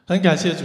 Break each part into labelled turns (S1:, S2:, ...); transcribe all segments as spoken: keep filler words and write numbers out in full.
S1: 很感谢主。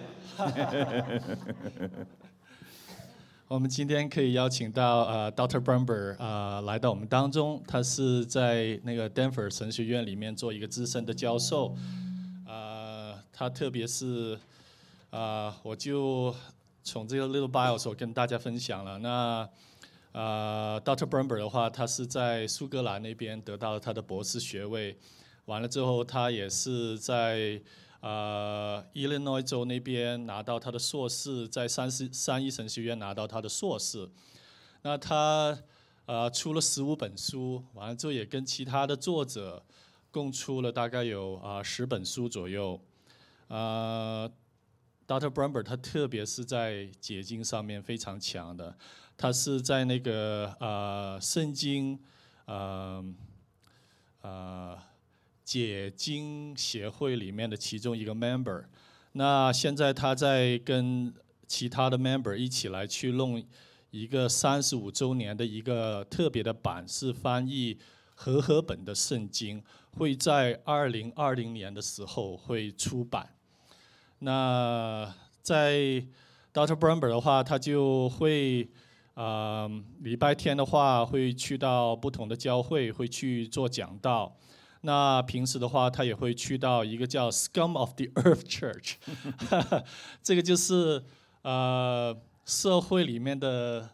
S1: 我们今天可以邀请到呃 Doctor Brumber 呃来到我们当中，他是在那个 Denver 神学院里面做一个资深的教授，呃，他特别是呃，我就从这个 little bio 所跟大家分享了。那呃 Doctor Brumber 的话，他是在苏格兰那边得到了他的博士学位，完了之后他也是在呃 Illinois 州那边拿到他的硕士，在三十三一神学院拿到他的硕士。那他呃出了十五本书，完了之后也跟其他的作者共出了大概有啊十、呃、本书左右。呃 ，Doctor Brumber 他特别是在解经上面非常强的，他是在那个呃圣经呃呃。解经协会里面的其中一个 member， 那现在他在跟其他的 member 一起来去弄一个三十五周年的一个特别的版，是翻译和合本的圣经，会在二零二零年的时候会出版。那在 Doctor Brumber 的话，他就会呃礼拜天的话会去到不同的教会，会去做讲道。那平时的话，他也会去到一个叫 Scum of the Earth Church， 这个就是呃社会里面的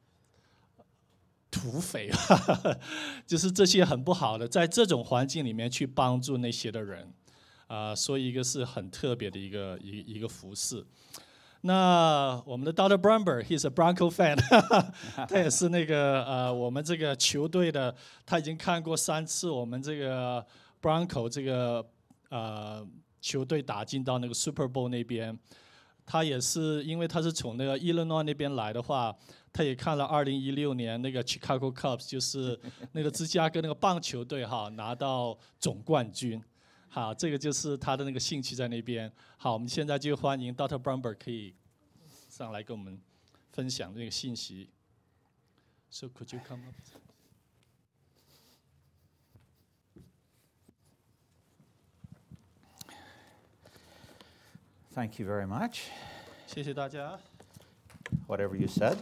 S1: 土匪，就是这些很不好的，在这种环境里面去帮助那些的人，啊、呃，所以一个是很特别的一个一一个服饰。那我们的 Doctor Brumber，he's a Bronco fan， 他也是那个呃我们这个球队的，他已经看过三次我们这个 Bronco 这个呃球队打进到那个 Super Bowl 那边。他也是因为他是从那个 Illinois 那边来的话，他也看了二零一六年那个 Chicago Cubs， 就是那个芝加哥那个棒球队哈拿到总冠军。好，这个就是他的那个兴趣在那边。好，我们现在就欢迎 Doctor Brumber 可以上来跟我们分享这个信息。So could you come up?
S2: Thank you very much.
S1: 谢谢大家。
S2: Whatever you said.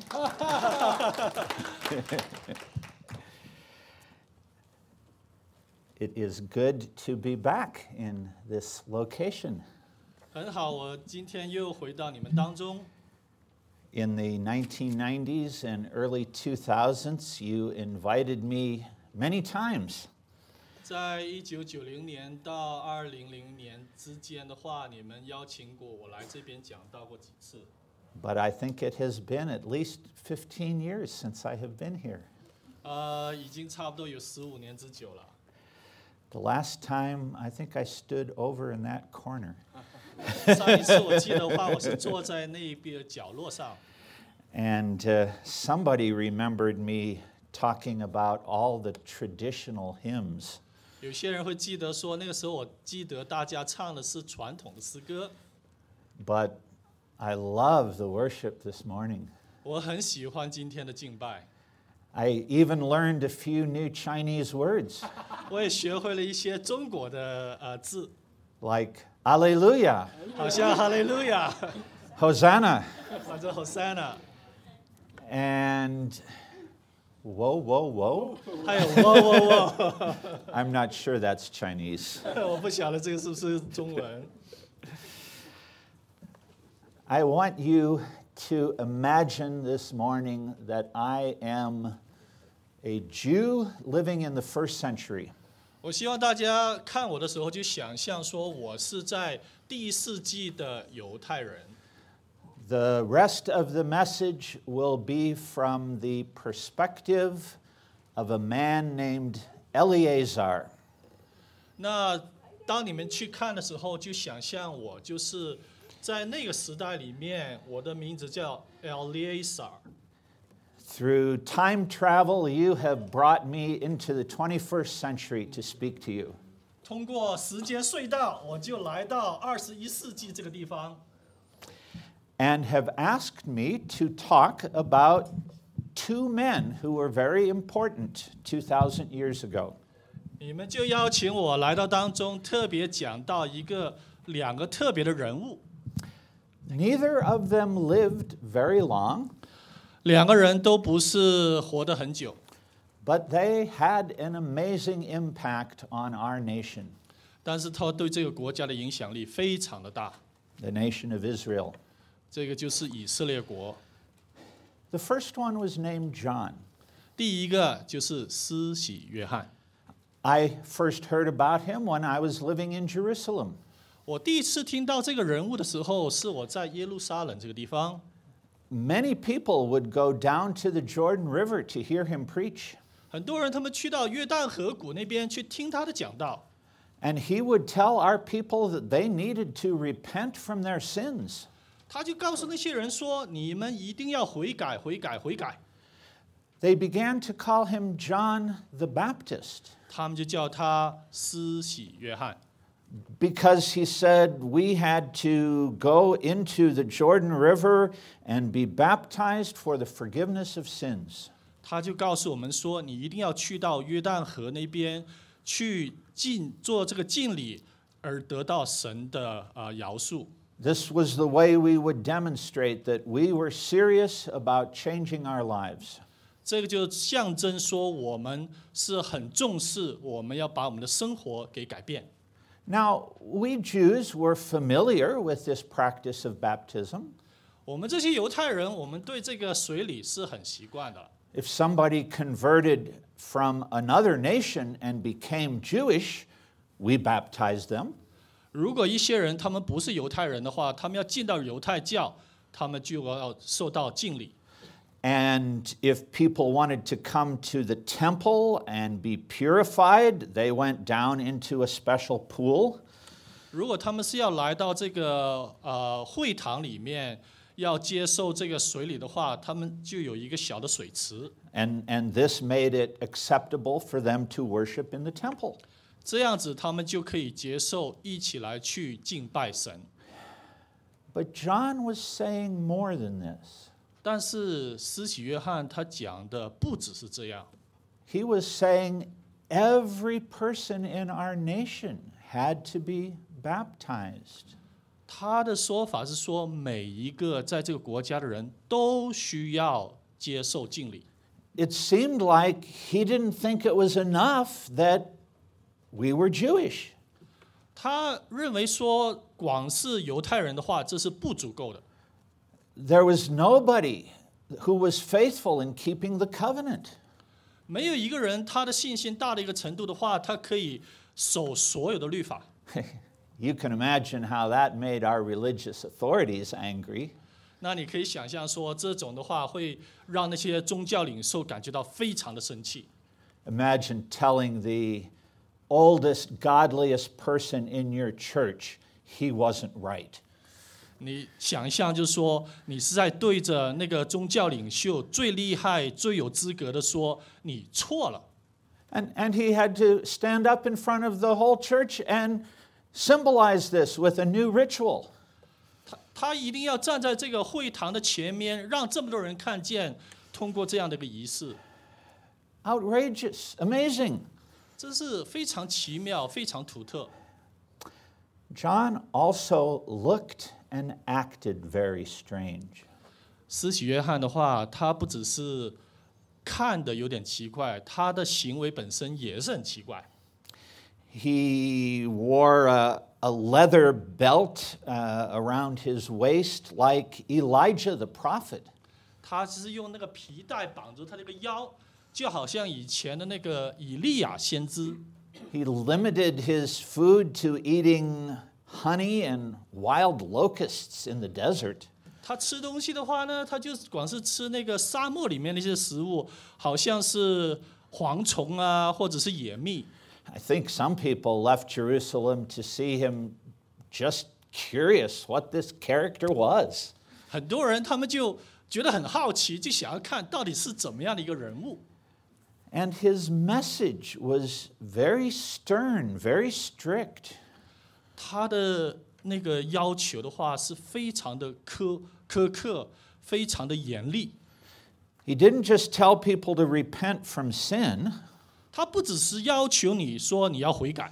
S2: It is good to be back in this location.
S1: 很好，我今天又回到你们当中。
S2: In the nineteen nineties and early two thousands, you invited me many times.
S1: 在一九九零年到二零零年之间的话，你们邀请过我来这边讲道过几次。
S2: But I think it has been at least fifteen years since I have been here.
S1: 呃，已经差不多有十五年之久了。
S2: The last time, I think I stood over in that corner.
S1: 上一次我记得的话，我是坐在那边角落上。
S2: And uh, somebody remembered me talking about all the traditional hymns.
S1: 有些人会记得说，那个时候我记得大家唱的是传统的诗歌。
S2: But I love the worship this morning.
S1: 我很喜欢今天的敬拜。
S2: I even learned a few new Chinese words.
S1: 我也学会了一些中国的呃字。
S2: Like Alleluia.
S1: 好像哈利路亚。
S2: Hosanna.
S1: 或者 Hosanna。
S2: And whoa, whoa, whoa.
S1: 还有 whoa, whoa, whoa.
S2: I'm not sure that's Chinese.
S1: 我不晓得这个是不是中文。
S2: I want you to imagine this morning that I am a Jew living in the first century.
S1: 我希望大家看我的时候就想象说，我是在第一世纪的犹太人。
S2: The rest of the message will be from the perspective of a man named Eleazar.
S1: 那当你们去看的时候，就想象我就是在那个时代里面，我的名字叫 Eleazar。
S2: Through time travel, you have brought me into the twenty-first century to speak to you.
S1: 通过时间隧道，我就来到二十一世纪这个地方。
S2: And have asked me to talk about two men who were very important two thousand years ago.
S1: 你们就邀请我来到当中，特别讲到一个两个特别的人物，
S2: Neither of them lived very long,
S1: 两个人都不是活得很久，
S2: but they had an amazing impact on our nation,
S1: 但是他对这个国家的影响力非常的大。
S2: the nation of Israel.
S1: 这个就是以色列国。
S2: The first one was named John.
S1: 第一个就是施洗约翰。
S2: I first heard about him when I was living in Jerusalem.
S1: 我第一次听到这个人物的时候，是我在耶路撒冷这个地方。
S2: Many people would go down to the Jordan River to hear him preach,
S1: 很多人他们去到约旦河谷那边去听他的讲道，
S2: and he would tell our people that they needed to repent from their sins.
S1: 他就告诉那些人说：“你们一定要悔改，悔改，悔改。
S2: They began to call him John the Baptist ”
S1: 他们就叫他施洗约翰，
S2: because he said we had to go into the Jordan River and be baptized for the forgiveness of sins.
S1: 他就告诉我们说：“你一定要去到约旦河那边去敬做这个敬礼，而得到神的呃饶恕。”
S2: This was the way we would demonstrate that we were serious about changing our lives.
S1: 这个就象征说，我们是很重视，我们要把我们的生活给改变。
S2: Now, we Jews were familiar with this practice of baptism.
S1: 我们这些犹太人，我们对这个水礼是很习惯的。
S2: If somebody converted from another nation and became Jewish, we baptized them.
S1: 如果一些人他们不是犹太人的话，他们要进到犹太教，他们就要受到敬礼。
S2: And if people wanted to come to the temple and be purified, they went down into a special pool.
S1: 如果他们是要来到这个呃会堂里面，要接受这个水礼的话，他们就有一个小的水池，
S2: And, and this made it acceptable for them to worship in the temple.
S1: 这样子他们就可以接受一起来去敬拜神。
S2: But John was saying more than this.
S1: 但是施洗约翰他讲的不只是这样，
S2: He was saying every person in our nation had to be baptized.
S1: 他的说法是说，每一个在这个国家的人都需要接受敬礼。
S2: It seemed like he didn't think it was enough that we were Jewish.
S1: 他认为说，光是犹太人的话，这是不足够的。
S2: There was nobody who was faithful in keeping the covenant.
S1: 没有一个人他的信心大的一个程度的话，他可以守所有的律法。
S2: You can imagine how that made our religious authorities angry.
S1: 那你可以想象说，这种的话会让那些宗教领袖感觉到非常的生气。
S2: Imagine telling the oldest, godliest person in your church he wasn't right.
S1: 你想象就是说，你是在对着那个宗教领袖最厉害、最有资格的说你错了。
S2: And, and he had to stand up in front of the whole church and symbolize this with a new ritual.
S1: 他他一定要站在这个会堂的前面，让这么多人看见，通过这样的一个仪式，
S2: Outrageous, amazing.
S1: 这是非常奇妙、非常独特。
S2: John also looked and acted very strange.
S1: 施洗约翰的话，他不只是看的有点奇怪，他的行为本身也是很奇怪。
S2: He wore a, a leather belt uh, around his waist like Elijah the prophet.
S1: 他是用那个皮带绑住他那个腰，就好像以前的那个以利亚先知。
S2: He limited his food to eating honey and wild locusts in the desert.
S1: 他吃东西的话呢，他就光是吃那个沙漠里面那些食物，好像是蝗虫啊，或者是野蜜。
S2: I think some people left Jerusalem to see him just curious what this character was.
S1: 很多人他们就觉得很好奇，就想要看到底是怎么样的一个人物。
S2: And his message was very stern, very strict.
S1: 他的那个要求的话是非常的苛苛刻，非常的严厉。
S2: He didn't just tell people to repent from sin.
S1: 他不只是要求你说你要悔改，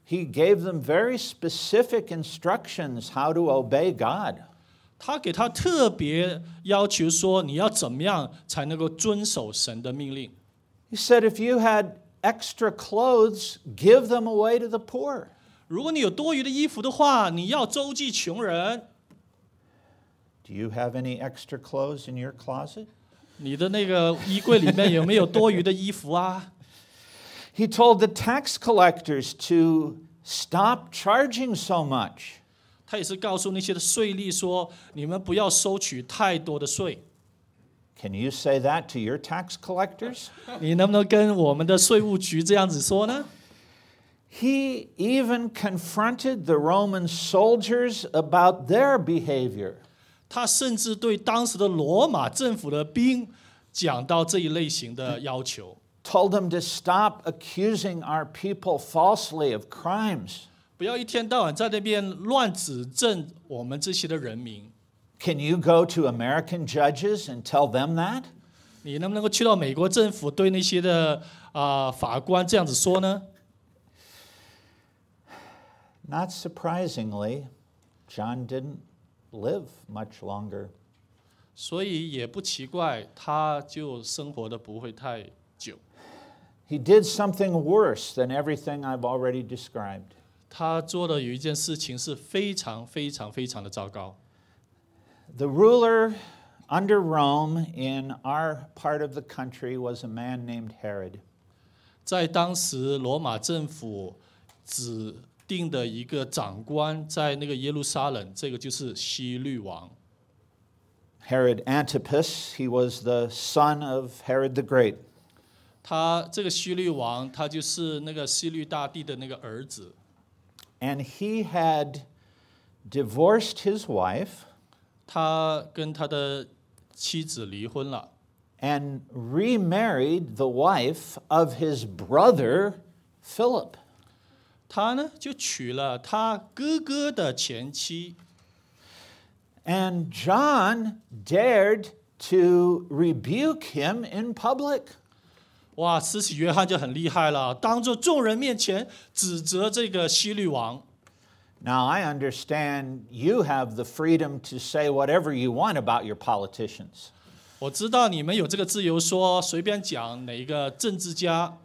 S2: he gave them very specific instructions how to obey God.
S1: 他给他特别要求说，你要怎么样才能够遵守神的命令？
S2: He said, if you had extra clothes, give them away to the poor.
S1: 如果你有多余的衣服的话，你要周济穷人。
S2: Do you have any extra clothes in your closet?
S1: 你的那个衣柜里面有没有多余的衣服啊？
S2: He told the tax collectors to stop charging so much.
S1: 他也是告诉那些的税吏说，你们不要收取太多的税。
S2: Can you say that to your tax collectors?
S1: 你能不能跟我们的税务局这样子说呢？
S2: He even confronted the Roman soldiers about their behavior.
S1: 他甚至对当时的罗马政府的兵讲到这一类型的要求，
S2: Told them to stop accusing our people falsely of crimes.
S1: 不要一天到晚在那边乱指证我们这些的人民。
S2: Can you go to American judges and tell them that?
S1: 你能不能够去到美国政府对那些的啊、呃、法官这样子说呢？
S2: Not surprisingly, John didn't live much longer.
S1: 所以也不奇怪，他就生活的不会太久。
S2: He did something worse than everything I've already described.
S1: 他做的有一件事情是非常非常非常的糟糕。
S2: The ruler under Rome in our part of the country was a man named Herod.
S1: 在当时罗马政府指定的一个长官，在那个耶路撒冷，这个就是希律王。
S2: Herod Antipas, he was the son of Herod the Great.
S1: 他这个希律王，他就是那个希律大帝的那个儿子。
S2: And he had divorced his wife
S1: 他跟他的妻子离婚了，
S2: and remarried the wife of his brother Philip.
S1: 他呢就娶了他哥哥的前妻。
S2: And John dared to rebuke him in public.
S1: 哇，施洗约翰就很厉害了，当着众人面前指责这个希律王。
S2: Now, I understand you have the freedom to say whatever you want about your politicians.
S1: 我知道你们有这个自由说，随便讲哪一个政治家，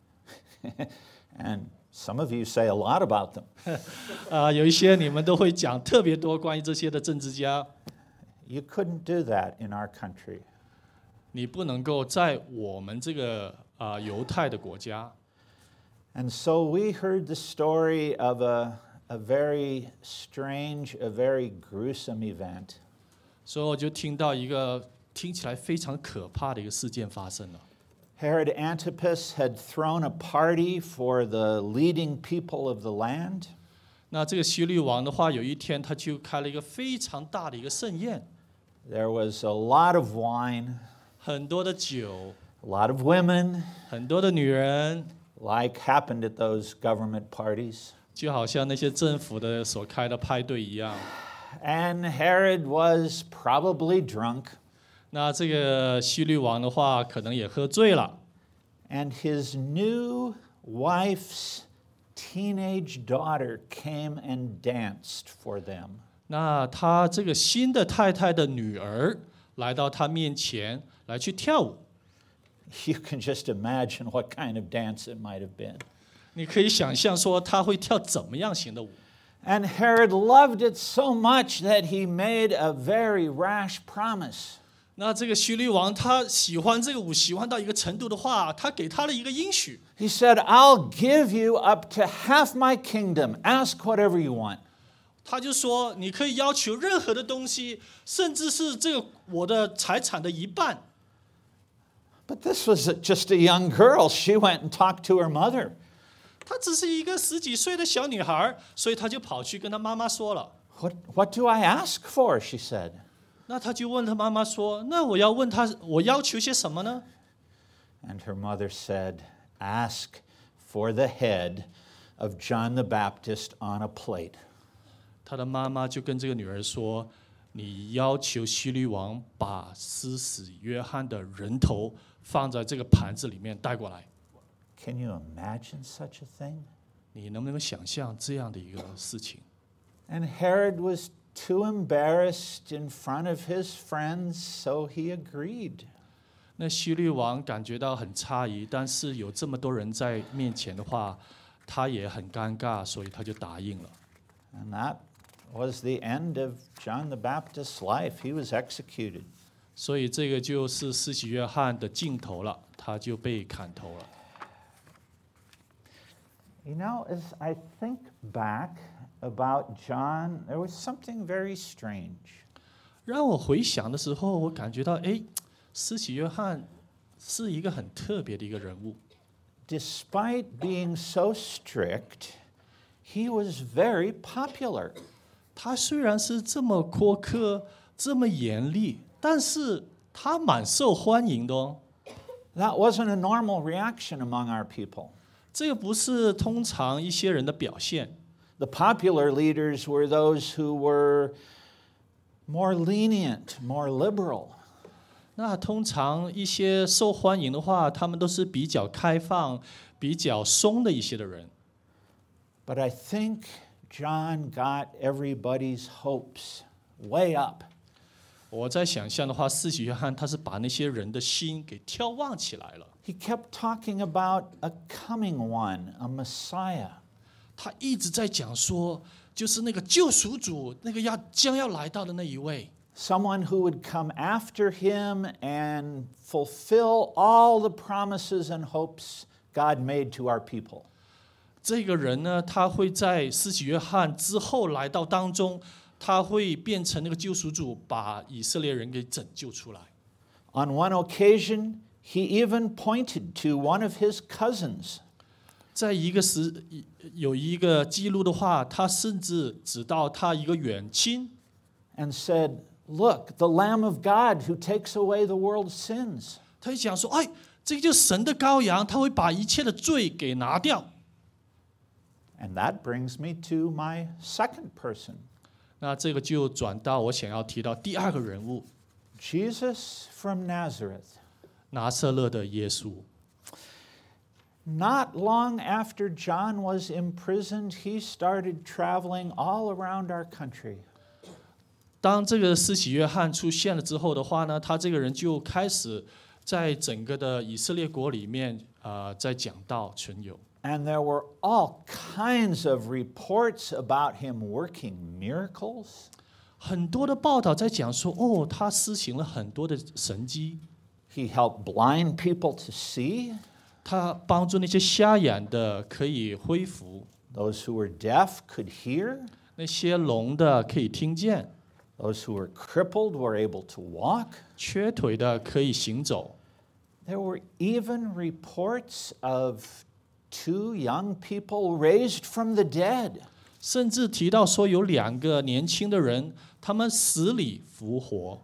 S2: And some of you say a lot about them.
S1: 啊、有一些你们都会讲特别多关于这些的政治家。
S2: You couldn't do that in our country.
S1: 你不能够在我们这个啊、犹太的国家。
S2: And so we heard the story of a, a very strange, a very gruesome event.
S1: 所以我就听到一个听起来非常可怕的一个事件发生了。
S2: Herod Antipas had thrown a party for the leading people of the land.
S1: 那这个希律王的话，有一天他就开了一个非常大的一个盛宴，
S2: There was a lot of wine,
S1: 很多的酒，
S2: a lot of women,
S1: 很多的女人，
S2: like happened at those government parties.
S1: 就好像那些政府的所开的派对一样。
S2: And Herod was probably drunk,
S1: 那这个希律王的话，可能也喝醉了。
S2: and his new wife's teenage daughter came and danced for them.
S1: 那他这个新的太太的女儿来到他面前来去跳舞，
S2: You can just imagine what kind of dance it might have been.
S1: 你可以想象说他会跳怎么样型的舞。
S2: And Herod loved it so much that he made a very rash promise.
S1: 那这个希律王他喜欢这个舞，喜欢到一个程度的话，他给他了一个应许。
S2: He said, I'll give you up to half my kingdom. Ask whatever you want.
S1: 他就说，你可以要求任何的东西，甚至是这个我的财产的一半。
S2: But this was just a young girl. She went and talked to her mother.
S1: 她只是一个十几岁的小女孩，所以她就跑去跟她妈妈说了。
S2: What, what do I ask for? She said.
S1: 那她就问她妈妈说：“那我要问她，我要求些什么呢？”
S2: And her mother said, Ask for the head of John the Baptist on a plate.
S1: 她的妈妈就跟这个女儿说：“你要求希律王把施洗约翰的人头放在这个盘子里面带过来。”
S2: Can you imagine such a thing?
S1: 你能不能想象这样的一个事情？
S2: And Herod was too embarrassed in front of his friends, so he agreed.
S1: 那希律王感觉到很诧异，但是有这么多人在面前的话，他也很尴尬，所以他就答应了。
S2: And that was the end of John the Baptist's life. He was executed.
S1: 所以这个就是施洗约翰的尽头了，他就被砍头了。
S2: You know, as I think back about John, there was something very strange.
S1: 让我回想的时候，我感觉到，哎，施洗约翰是一个很特别的一个人物。
S2: Despite being so strict, he was very popular.
S1: 他虽然是这么苛刻、这么严厉，但是他蛮受欢迎的哦。
S2: That wasn't a normal reaction among our people.
S1: 这个不是通常一些人的表现。
S2: The popular leaders were those who were more lenient, more liberal.
S1: 那通常一些受欢迎的话，他们都是比较开放、比较松的一些的人。
S2: But I think John got everybody's hopes way up.
S1: 我在想象的话，施洗约翰他是把那些人的心给眺望起来了。
S2: He kept talking about a coming one, a Messiah.
S1: 他一直在讲说，就是那个救赎主，那个要将要来到的那一位。
S2: Someone who would come after him and fulfill all the promises and hopes God made to our people.
S1: 这个人呢，他会在施洗约翰之后来到当中，他会变成那个救赎主，把以色列人给拯救出来。
S2: On one occasion, he even pointed to one of his cousins.
S1: 在一个时有一个记录的话，他甚至指到他一个远亲，
S2: and said, "Look, the Lamb of God who takes away the world's sins."
S1: 他就讲说：“哎，这个就是神的羔羊，他会把一切的罪给拿掉。”
S2: And that brings me to my second person,
S1: 那这个就转到我想要提到第二个人物，
S2: Jesus from Nazareth.
S1: 拿撒勒的耶稣。
S2: Not long after John was imprisoned, he started traveling all around our country.
S1: 当这个施洗约翰出现了之后的话呢，他这个人就开始在整个的以色列国里面啊、呃，在讲道存有。
S2: And there were all kinds of reports about him working miracles.
S1: 很多的报道在讲说，哦，他施行了很多的神迹，
S2: He helped blind people to see,
S1: 他帮助那些瞎眼的可以恢复，
S2: those who were deaf could hear,
S1: 那些聋的可以听见，
S2: those who were crippled were able to walk.
S1: 缺腿的可以行走。
S2: There were even reports of two young people raised from the dead.
S1: 甚至提到说有两个年轻的人，他们死里复活。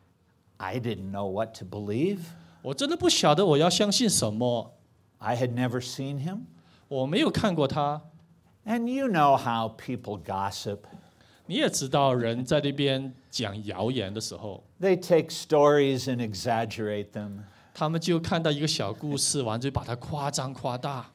S2: I didn't know what to believe.
S1: 我真的不晓得我要相信什么，
S2: I had never seen him.
S1: 我没有看过他。
S2: And you know how people gossip.
S1: 你也知道，人在那边讲谣言的时候，
S2: They take stories and exaggerate them.
S1: 他们就看到一个小故事，完就把它夸张夸大。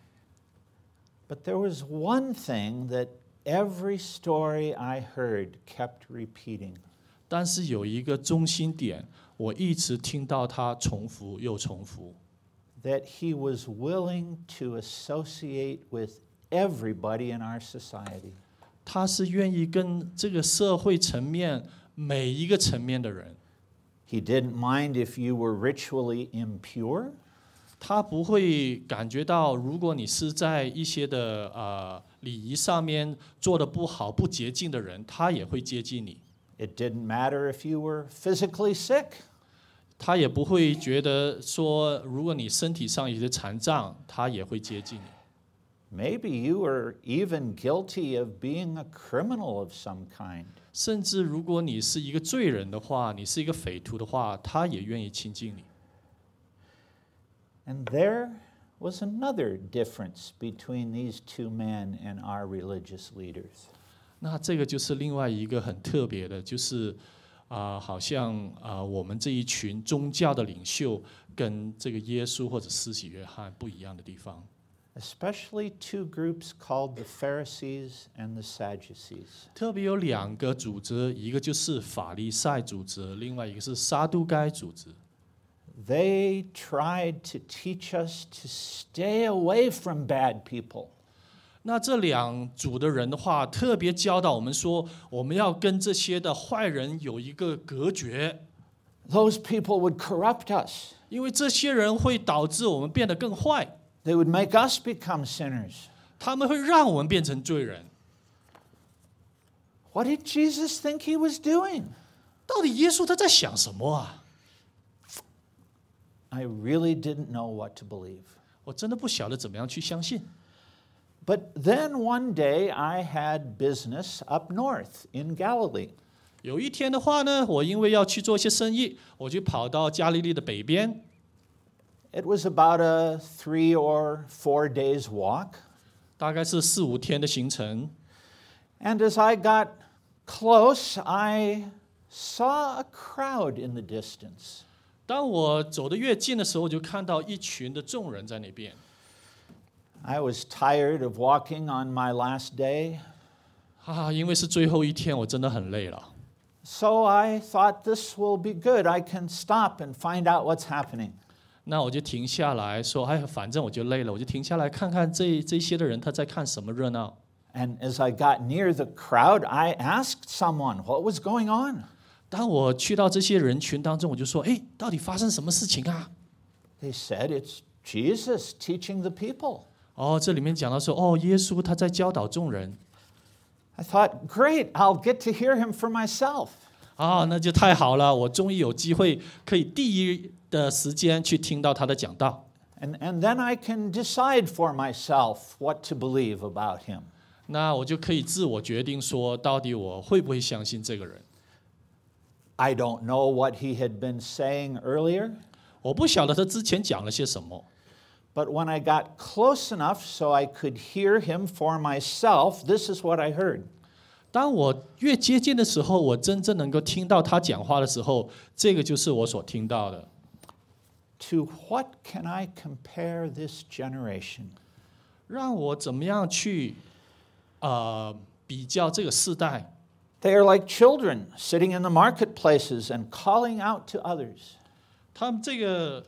S2: But there was one thing that every story I heard kept repeating.
S1: 但是有一个中心点，我一直听到他重复又重复，
S2: That he was willing to associate with everybody in our society.
S1: 他是愿意跟这个社会层面每一个层面的人，
S2: He didn't mind if you were ritually impure.
S1: 他不会感觉到，如果你是在一些的呃礼仪上面做的不好、不洁净的人，他也会接近你。
S2: It didn't matter if you were physically sick.
S1: 他也不会觉得说，如果你身体上有些残障，他也会接近你。
S2: Maybe you were even guilty of being a criminal of some kind.
S1: 甚至如果你是一个罪人的话，你是一个匪徒的话，他也愿意亲近你。
S2: And there was another difference between these two men and our religious leaders.
S1: 那这个就是另外一个很特别的，就是啊、呃，好像啊、呃，我们这一群宗教的领袖跟这个耶稣或者施洗约翰不一样的地方。
S2: especially two groups called the Pharisees and the Sadducees.
S1: 特别有两个组织，一个就是法利赛组织，另外一个是撒都该组织。
S2: They tried to teach us to stay away from bad people.
S1: 那这两组的人的话，特别教导我们说，我们要跟这些的坏人有一个隔绝。
S2: Those people would corrupt us.
S1: 因为这些人会导致我们变得更坏。
S2: They would make us become sinners.
S1: 他们会让我们变成罪人。
S2: What did Jesus think he was doing?
S1: 到底耶稣他在想什么啊？
S2: I really didn't know what to believe.
S1: 我真的不晓得怎么样去相信。
S2: But then one day I had business up north in Galilee.
S1: 有一天的话呢，我因为要去做一些生意，我就跑到加利利的北边。
S2: It was about a three or four days walk.
S1: 大概是四五天的行程。
S2: And as I got close, I saw a crowd in the distance.
S1: 当我走得越近的时候，我就看到一群的众人在那边。
S2: I was tired of walking on my last day.
S1: 啊，因为是最后一天，我真的很累了。
S2: So I thought this will be good. I can stop and find out what's happening.
S1: 那我就停下来说，哎，反正我就累了，我就停下来看看这这些的人他在看什么热闹。
S2: And as I got near the crowd, I asked someone what was going on.
S1: 当我去到这些人群当中，我就说，哎，到底发生什么事情啊？
S2: They said it's Jesus teaching the people.
S1: 哦，这里面讲到说，哦，耶稣他在教导众人。
S2: I thought, great, I'll get to hear him for myself.
S1: 啊，那就太好了，我终于有机会可以第一的时间去听到他的讲道。
S2: And, and then I can decide for myself what to believe about him.
S1: 那我就可以自我决定说，到底我会不会相信这个人。
S2: I don't know what he had been saying earlier.
S1: 我不晓得他之前讲了些什么。
S2: But when I got close enough so I could hear him for myself, this is what I heard.
S1: 当我越接近的时候，我真正能够听到他讲话的时候，这个就是我所听到的。
S2: To what can I compare this generation?
S1: 让我怎么样去呃比较这个世代？
S2: They are like children sitting in the marketplaces and calling out to others.
S1: 他们这个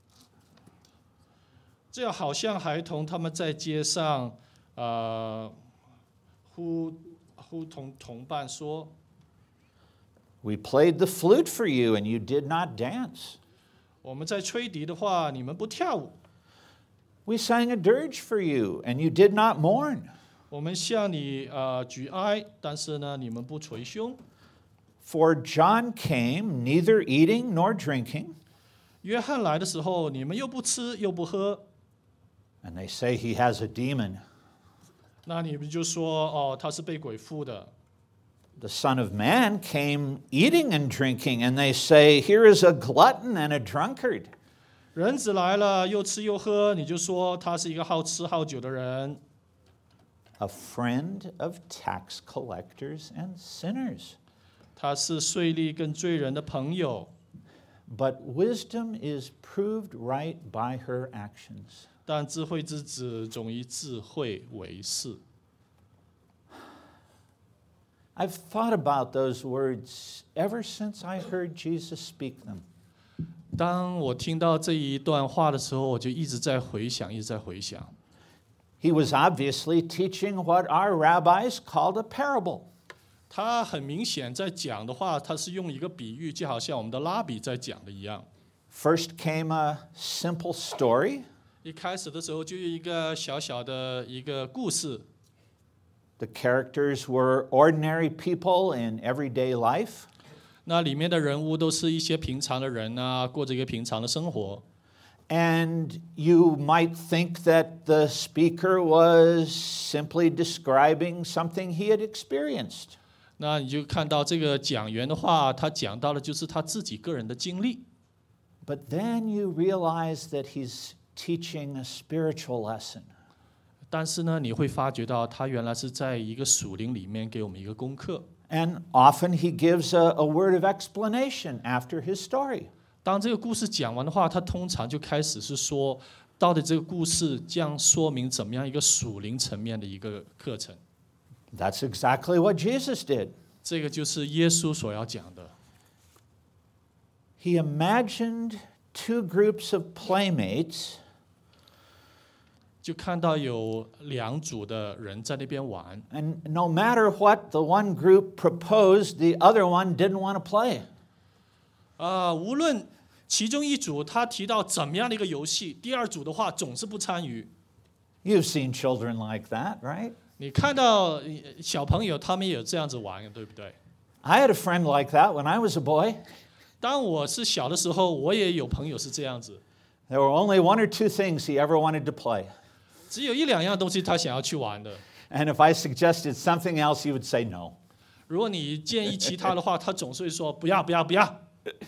S1: 这好像孩童，他们在街上呃呼呼同同伴说
S2: We played the flute for you and you did not dance.
S1: 我们在吹笛的话，你们不跳舞。
S2: We sang a dirge for you and you did not mourn.
S1: 我们向你呃举哀，但是呢，你们不捶胸。
S2: For John came neither eating nor drinking.
S1: 约翰来的时候，你们又不吃又不喝。
S2: And they say he has a demon.
S1: 那你们就说哦，他是被鬼附的。
S2: The Son of Man came eating and drinking, and they say, here is a glutton and a drunkard.
S1: 人子来了，又吃又喝，你就说他是一个好吃好酒的人。
S2: A friend of tax collectors and sinners.
S1: 他是税吏跟罪人的朋友。
S2: But wisdom is proved right by her actions.
S1: 但智慧之子总以智慧为是。
S2: I've thought about those words ever since I heard Jesus speak them.
S1: 当我听到这一段话的时候，我就一直在回想，一直在回想。
S2: He was obviously teaching what our rabbis called a parable.
S1: 他很明显在讲的话，他是用一个比喻，就好像我们的拉比在讲的一样。
S2: First came a simple story.
S1: 一开始的时候就有一个小小的一个故事。
S2: The characters were ordinary people in everyday life.
S1: 那里面的人物都是一些平常的人啊，过着一个平常的生活。
S2: And you might think that the speaker was simply describing something he had experienced.
S1: 那你就看到这个讲员的话，他讲到的就是他自己个人的经历。
S2: But then you realize that he's teaching a spiritual lesson.
S1: 但是呢，你会发觉到他原来是在一个属灵里面给我们一个功课。
S2: And often he gives a, a word of explanation after his story.
S1: 当这个故事讲完的话，他通常就开始是说到底这个故事将说明怎么样一个属灵层面的一个课程。
S2: That's exactly what Jesus did.
S1: 这个就是耶稣所要讲的。
S2: He imagined two groups of playmates.
S1: 就看到有两组的人在那边玩。
S2: And no matter what the one group proposed, the other one didn't want to play.
S1: 啊，无论其中一组他提到怎么样的一个游戏，第二组的话总是不参与。
S2: You've seen children like that, right?
S1: 你看到小朋友他们也有这样子玩，对不对？
S2: I had a friend like that when I was a boy.
S1: 当我是小的时候，我也有朋友是这样子。
S2: There were only one or two things he ever wanted to play.
S1: 只有一两样东西他想要去玩的。
S2: And if I suggested something else, he would say no.
S1: 如果你建议其他的话，他总是会说不要不要不要。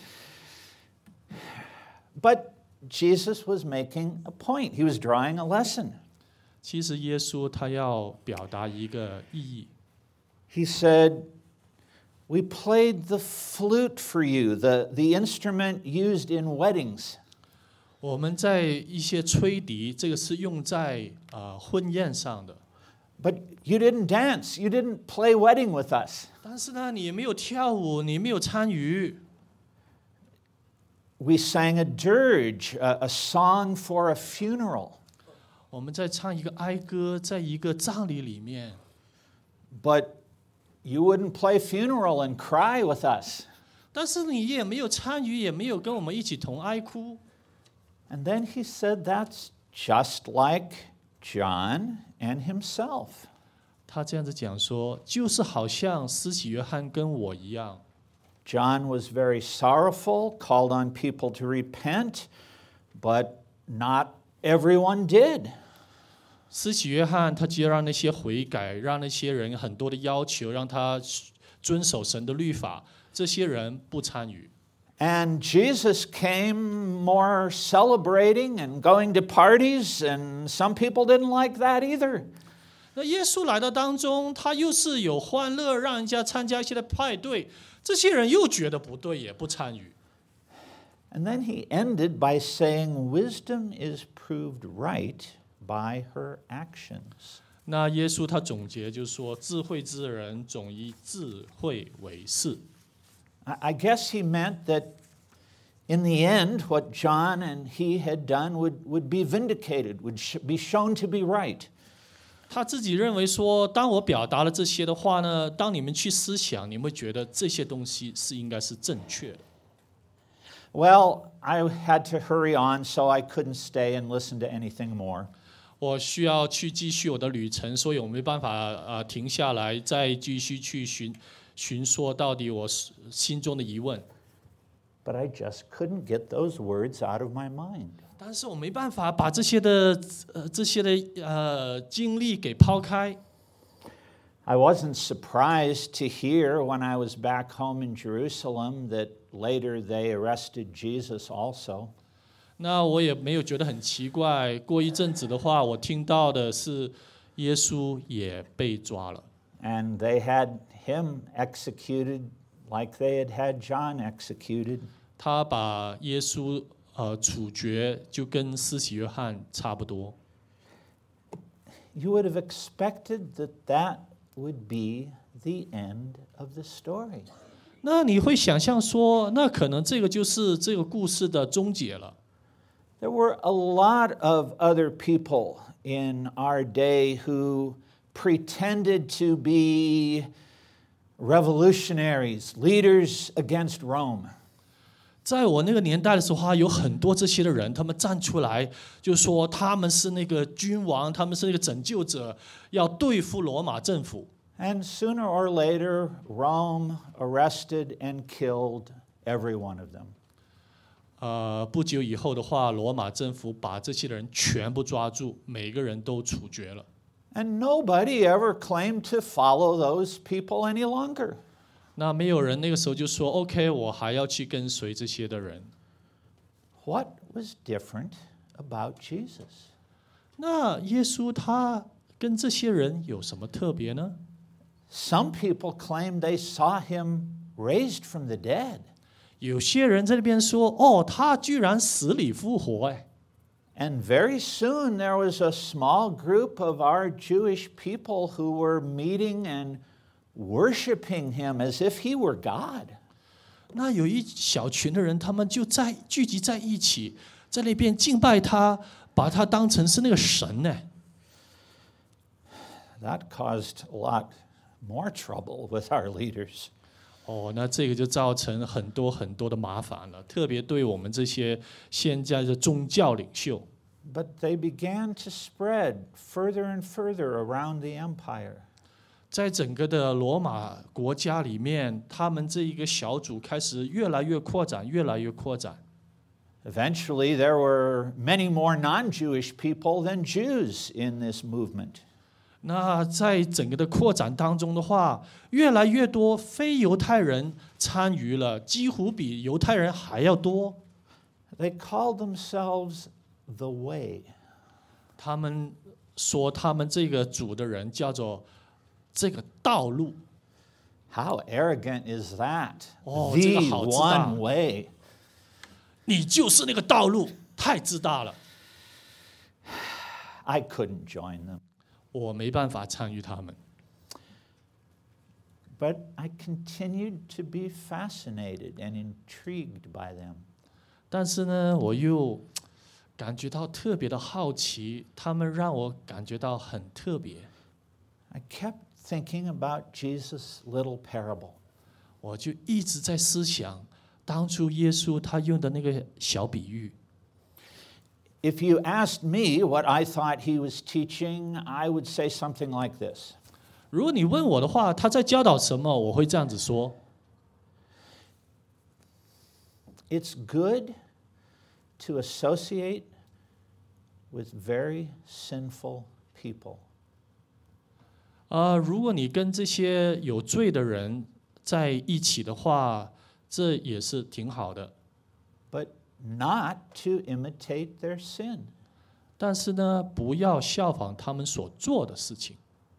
S2: But Jesus was making a point. He was drawing a lesson.
S1: 其实耶稣他要表达一个意义。
S2: He said, "We played the flute for you, the, the instrument used in weddings."
S1: 我们在一些吹笛，这个是用在呃婚宴上的。
S2: But you didn't dance. You didn't play wedding with us.
S1: 但是呢，你也没有跳舞，你没有参与。
S2: We sang a dirge, a, a song for a funeral.
S1: 我们在唱一个哀歌，在一个葬礼里面。
S2: But you wouldn't play funeral and cry with us.
S1: 但是你也没有参与，也没有跟我们一起同哀哭。
S2: And then he said that's just like John and himself.
S1: 他这样子讲说，就是好像施洗约翰跟我一样。
S2: John was very sorrowful, called on people to repent, but not everyone did.
S1: 施洗约翰他就让那些悔改，让那些人很多的要求，让他遵守神的律法，这些人不参与。
S2: And Jesus came more celebrating and going to parties, and some people didn't like that either.
S1: 那耶稣来到当中，他又是有欢乐，让人家参加一些的派对，这些人又觉得不对，也不参与。
S2: And then he ended by saying, "Wisdom is proved right by her actions."
S1: 那耶稣他总结就是说，智慧之人总以智慧为是。
S2: I guess he meant that in the end, what John and he had done would, would be vindicated, would sh- be shown to be right.
S1: 他自己认为说，当我表达了这些的话呢，当你们去思想，你们会觉得这些东西是应该是正确的。
S2: Well, I had to hurry on, so I couldn't stay and listen to anything more.
S1: 我需要去继续我的旅程，所以我没办法呃停下来，再继续去寻寻说到底我心中的疑问。
S2: But I just couldn't get those words out of my mind.
S1: 但是我没办法把这些的呃这些的呃经历给抛开。
S2: I wasn't surprised to hear when I was back home in Jerusalem that later they arrested Jesus also.
S1: 那我也没有觉得很奇怪。过一阵子的话，我听到的是耶稣也被抓了。
S2: And they had him executed like they had had John executed.
S1: 他把耶稣呃处决，就跟施洗约翰差不多。
S2: You would have expected that that would be the end of the story.
S1: 那你会想象说，那可能这个就是这个故事的终结了。
S2: There were a lot of other people in our day who pretended to be revolutionaries, leaders against Rome.
S1: 在我那个年代的时候，有很多这些的人，他们站出来，就说他们是那个君王，他们是那个拯救者，要对付罗马政府。
S2: And sooner or later, Rome arrested and killed every one of them.
S1: 呃，不久以后的话，罗马政府把这些人全部抓住，每个人都处决了。
S2: And nobody ever claimed to follow those people any longer.
S1: 那没有人那个时候就说 ：“OK， 我还要去跟随这些的人。”
S2: What was different about Jesus?
S1: 那耶稣他跟这些人有什么特别呢？
S2: Some people claim they saw him raised from the dead.
S1: 有些人在那边说：“哦，他居然死里复活！”哎
S2: And very soon there was a small group of our Jewish people who were meeting and worshiping him as if he were God.
S1: 那有一小群的人，他们就在聚集在一起，在那边敬拜他，把他当成是那个神呢。
S2: That caused a lot more trouble with our leaders.
S1: 哦，那这个就造成很多很多的麻烦了，特别对我们这些现在的宗教领袖。
S2: But they began to spread further and further around the empire.
S1: 在整个的罗马国家里面，他们这一个小组开始越来越扩展，越来越扩展。
S2: Eventually, there were many more non-Jewish people than Jews in this movement.
S1: 那在整个的扩展当中的话，越来越多非犹太人参与了，几乎比犹太人还要多。
S2: They called themselves the Way.
S1: 他们说他们这个组的人叫做这个道路。
S2: How arrogant is that?
S1: 哦，
S2: The
S1: 这个好自大。
S2: one way.
S1: 你就是那个道路，太自大了。
S2: I couldn't join them.
S1: 我没办法参与他们。
S2: But I continued to be fascinated and intrigued by them.
S1: 但是呢，我又感觉到特别的好奇，他们让我感觉到很特别。
S2: I kept thinking about Jesus' little parable.
S1: 我就一直在思想，当初耶稣他用的那个小比喻。
S2: If you asked me what I thought he was teaching, I would say something like this.
S1: 如果你问我的话，他在教导什么？我会这样子说。
S2: It's good to associate with very sinful people.
S1: 啊，如果你跟这些有罪的人在一起的话，这也是挺好的。
S2: But not to imitate their sin.
S1: 但是呢，不要效仿他们所做的事情。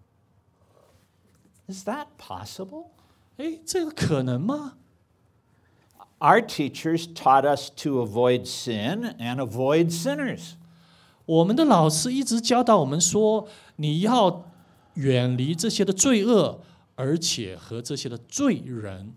S2: Is that possible?
S1: 哎，这个可能吗？
S2: Our teachers taught us to avoid sin and avoid sinners.
S1: 我们的老师一直教导我们说，你要远离这些的罪恶，而且和这些的罪人。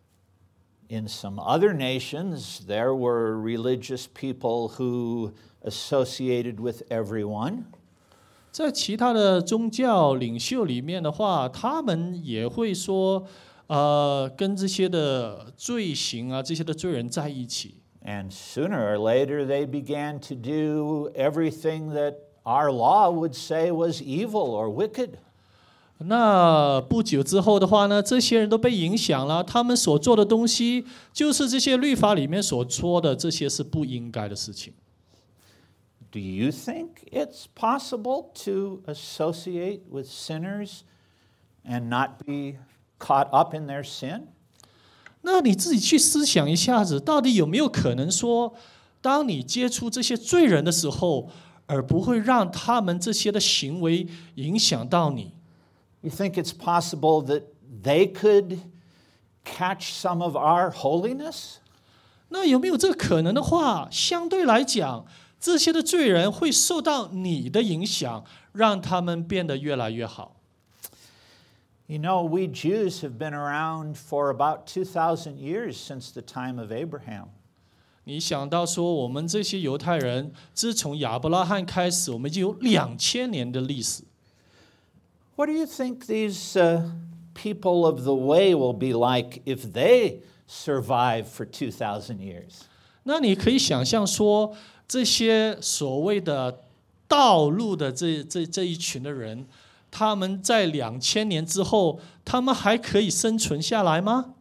S2: In some other nations, there were religious people who associated with everyone.
S1: 在其他的宗教领袖里面的话，他们也会说，呃，跟这些的罪行啊，这些的罪人在一起。
S2: And sooner or later, they began to do everything that our law would say was evil or wicked.
S1: 那不久之后的话呢，这些人都被影响了，他们所做的东西，就是这些律法里面所说的，这些是不应该的事情。
S2: Do you think it's possible to associate with sinners and not be caught up in their sin?
S1: 那你自己去思想一下子，到底有没有可能说，当你接触这些罪人的时候，而不会让他们这些的行为影响到你？
S2: You think it's possible that they could catch some of our holiness?
S1: 那有没有这个可能的话，相对来讲，这些的罪人会受到你的影响，让他们变得越来越好。
S2: You know, we Jews have been around for about two thousand years since the time of Abraham.
S1: 你想到说，我们这些犹太人，自从亚伯拉罕开始，我们就有两千年的历史。
S2: What do you think these uh, people of the way will be like if they survive for two thousand years?
S1: 那你可以想象说，这些所谓的道路的这这这一群的人，他们在两千年之后，他们还可以生存下来吗？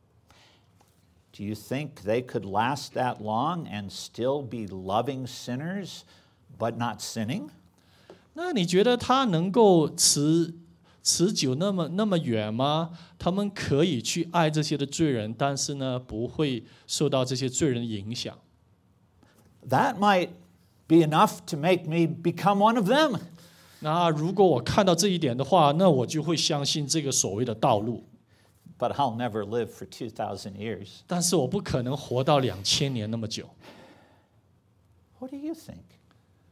S2: Do you think they could last that long and still be loving sinners but not sinning?
S1: 那你觉得他能够持持久那么那么远吗？他们可以去爱这些的罪人，但是呢，不会受到这些罪人的影响。
S2: That might be enough to make me become one of them.
S1: 那如果我看到这一点的话，那我就会相信这个所谓的道路。
S2: But I'll never live for two thousand years.
S1: 但是我不可能活到两千年那么久。
S2: What do you think?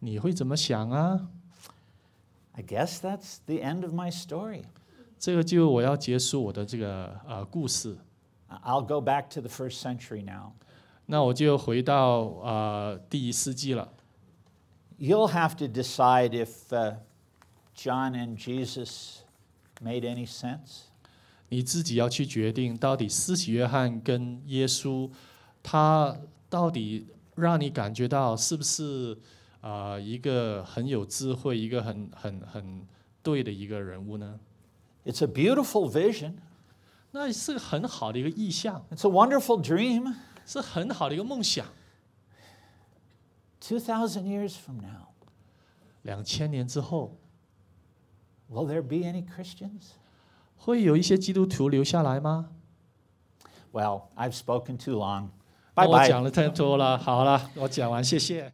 S1: 你会怎么想啊？
S2: I guess that's the end of my story.
S1: 这个就我要结束我的这个呃故事。
S2: I'll go back to the first century now.
S1: 那我就回到呃第一世纪了。
S2: You'll have to decide if uh, John and Jesus made any sense.
S1: 你自己要去决定，到底施洗约翰跟耶稣，他到底让你感觉到是不是啊、呃、一个很有智慧、一个很很很对的一个人物呢？
S2: It's a beautiful vision.
S1: 那是个很好的一个意象，
S2: It's a wonderful dream.
S1: 是很好的一个梦想。
S2: two thousand years from now,
S1: 两千年之后，
S2: will there be any Christians?
S1: 会有一些基督徒留下来吗？
S2: Well, I've spoken too long.
S1: 那
S2: Bye
S1: 我
S2: bye.
S1: 讲的太多了，好了，我讲完，谢谢。